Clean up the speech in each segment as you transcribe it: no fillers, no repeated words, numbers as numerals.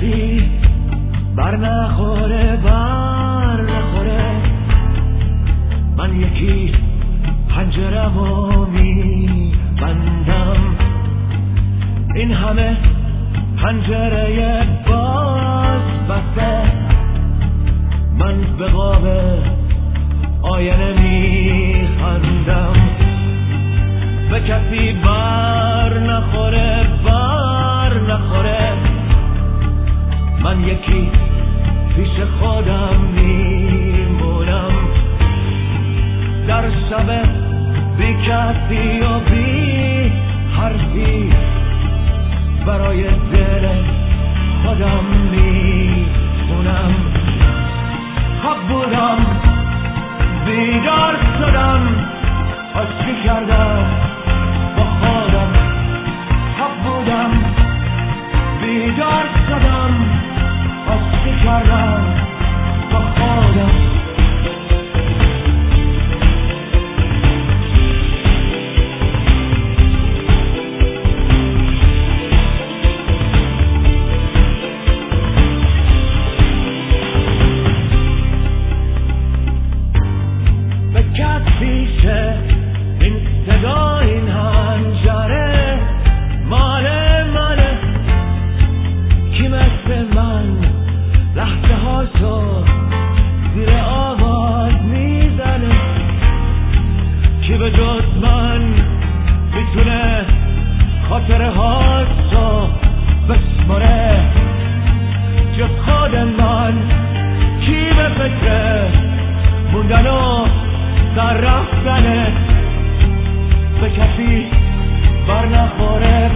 کسی بر نخوره من یکی پنجره‌مو می‌بندم. این همه پنجره باز بسته من به قاب آینه میخندم. به کسی بر نخوره من یکی پیش خودم میمونم. در شب بی کسی و بی حرفی برای دل خودم میخونم. خواب بودم بیدار شدم آشتی کردم با خودم. خواب بودم بیدار شدم آشتی کردم با خودم. این صدا این هنجره ماله کی مثل من لحظه هاشو زیر آواز میزنه. کی به جز من میتونه خاطره هاشو بشماره جز خود من. کی به فکر موندن و در رفتنه به کسی بر نخوره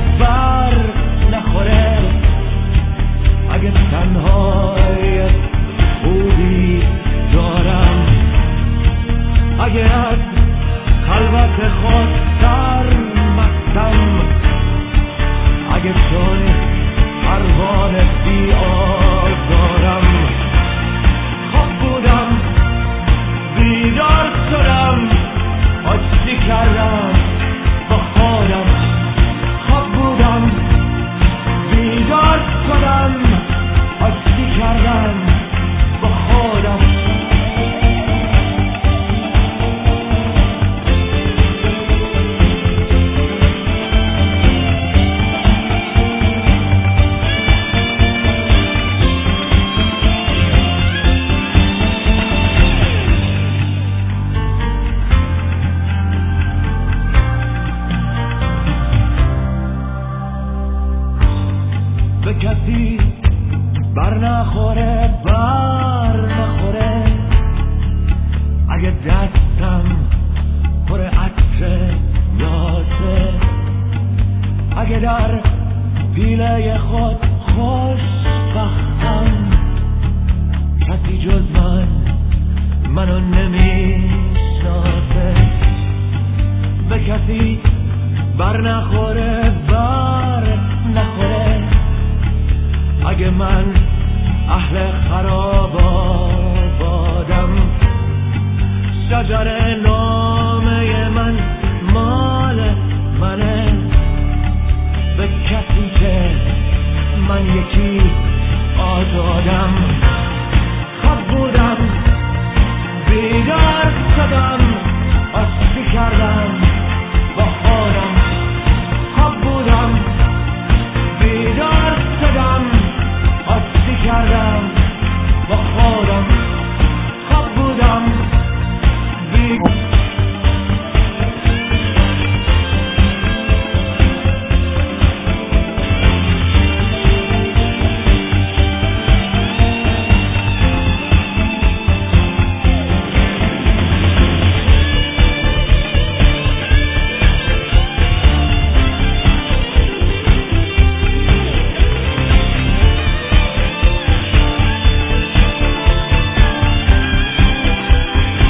اگه تنهای خوبی دارم، اگه از خلوت خود سرمستم، اگه چون پروانه بی آزارم. خواب بودم بیدار شدم آشتی کردم با خودم. خواب بودم بیدار شدم آشتی کردم با خودم. به کسی بر نخوره اگه دستم پر عطر یاسه، اگه در پیله خود خوشبختم، کسی جز منو نمیشناسه. به کسی بر نخوره اگه من اهل خراب آبادم، شجر نامه من مال منه. به کسی که من یکی